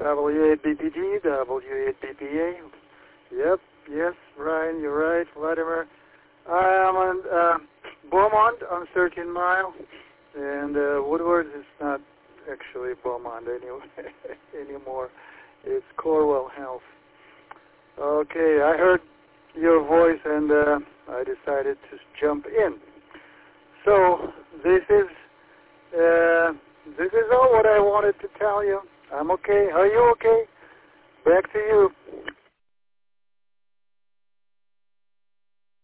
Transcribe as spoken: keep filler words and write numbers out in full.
W eight B P G, W eight B P A. Yep, yes, Ryan, you're right, Vladimir. I am on uh, Beaumont on thirteen mile, and uh, Woodward is not actually Beaumont anyway, anymore. It's Corwell Health. Okay, I heard your voice, and uh, I decided to jump in. So this is uh, this is all what I wanted to tell you. I'm okay. Are you okay? Back to you.